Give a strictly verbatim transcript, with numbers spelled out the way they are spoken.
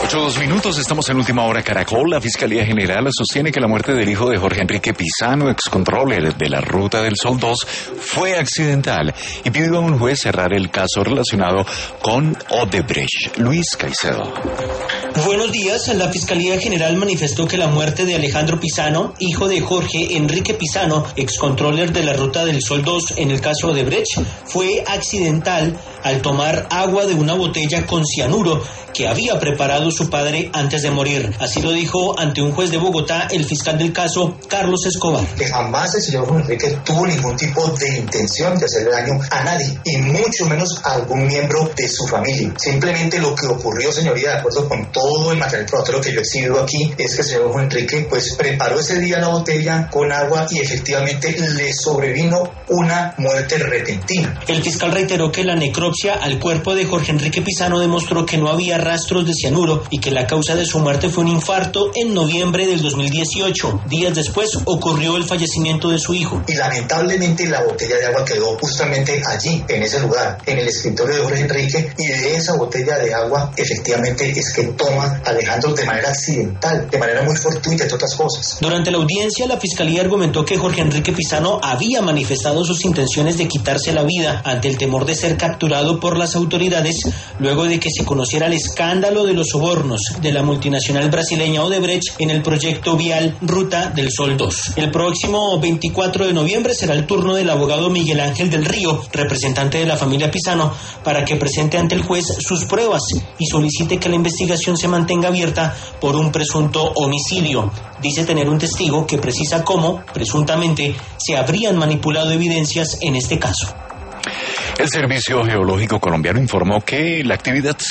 ocho dos minutos, estamos en Última Hora Caracol. La Fiscalía General sostiene que la muerte del hijo de Jorge Enrique Pizano, excontroller de la Ruta del Sol dos, fue accidental y pidió a un juez cerrar el caso relacionado con Odebrecht. Luis Caicedo. Buenos días. La Fiscalía General manifestó que la muerte de Alejandro Pizano, hijo de Jorge Enrique Pizano, excontroller de la Ruta del Sol dos en el caso Odebrecht, fue accidental al tomar agua de una botella con cianuro que había preparado su padre antes de morir. Así lo dijo ante un juez de Bogotá el fiscal del caso, Carlos Escobar. Que jamás el señor Jorge Enrique tuvo ningún tipo de intención de hacerle daño a nadie, y mucho menos a algún miembro de su familia. Simplemente lo que ocurrió, señoría, de acuerdo con todo el material probatorio que yo he exhibido aquí, es que el señor Jorge Enrique pues preparó ese día la botella con agua y efectivamente le sobrevino una muerte repentina. El fiscal reiteró que la necropsia al cuerpo de Jorge Enrique Pizano demostró que no había rastros de cianuro y que la causa de su muerte fue un infarto en noviembre del dos mil dieciocho. Días después ocurrió el fallecimiento de su hijo. Y lamentablemente la botella de agua quedó justamente allí, en ese lugar, en el escritorio de Jorge Enrique, y de esa botella de agua efectivamente es que toma Alejandro de manera accidental, de manera muy fortuita, entre otras cosas. Durante la audiencia, la Fiscalía argumentó que Jorge Enrique Pizano había manifestado sus intenciones de quitarse la vida ante el temor de ser capturado por las autoridades luego de que se conociera el escándalo de los sobornos de la multinacional brasileña Odebrecht en el proyecto vial Ruta del Sol dos. El próximo veinticuatro de noviembre será el turno del abogado Miguel Ángel del Río, representante de la familia Pizano, para que presente ante el juez sus pruebas y solicite que la investigación se mantenga abierta por un presunto homicidio. Dice tener un testigo que precisa cómo, presuntamente, se habrían manipulado evidencias en este caso. El Servicio Geológico Colombiano informó que la actividad